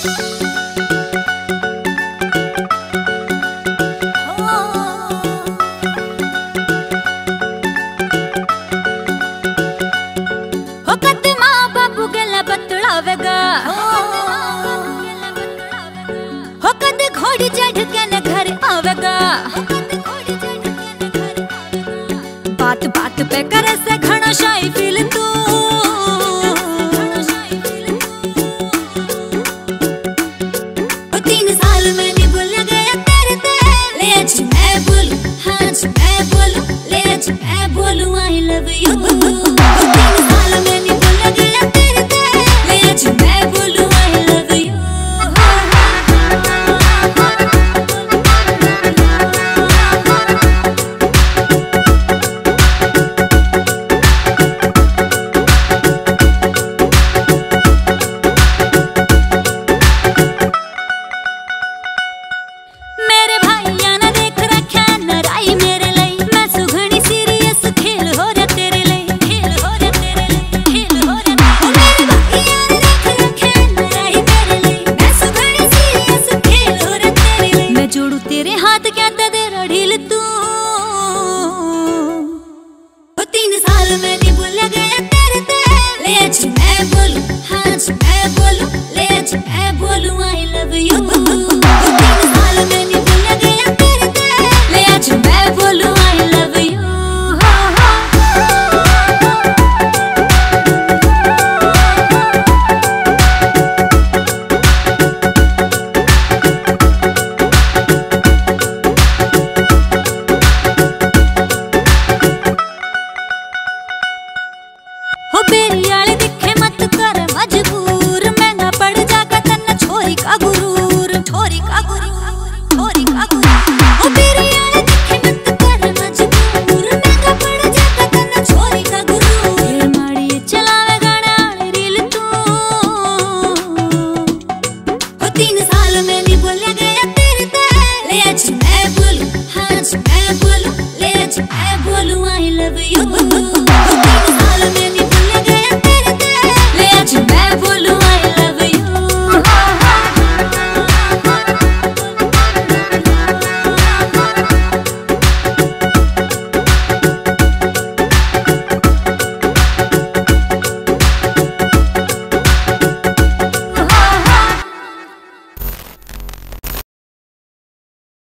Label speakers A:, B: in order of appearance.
A: घोड़ी चढ़ के न घर आवेगा, बात बात पे करे से घणो शाई फील तू। तीन साल में नहीं भूल गया तेरे ते, ले आज मैं बोलूं, हाँ आज मैं बोलूं, ले आज मैं बोलूं आई लव यू। तीन साल में नहीं भूल गया तेरे ते, ले आज मैं बोलूं आई लव यू। तेरे हाथ क्या तेरा ढील तू। 3 साल में नहीं भूल गया तेरे ते, ले आज मैं बोलूं, हाँ आज मैं बोलूं, ले आज मैं बोलूं आई लव यू। 3 साल में नहीं भूल गया तेरे ते, ले आज मैं बोलूं आई लव यू। हो बेरी आले दिखे मत कर मजबूर, महंगा पड़ जागा तन्ना छोरी का गुरूर, छोरी का गुरूर, छोरी का गुरूर। हो बेरी आले दिखे मत कर मजबूर, महंगा पड़ जागा तन्ना छोरी का गुरूर। फिर माड़ी चलावे गाने आले रील तू। हो 3 साल में नहीं भूल गया तेरे ते, ले आज मैं बोलूं, हाँ आज मैं बोलूं, ले आज मैं बोलूं आई लव यू।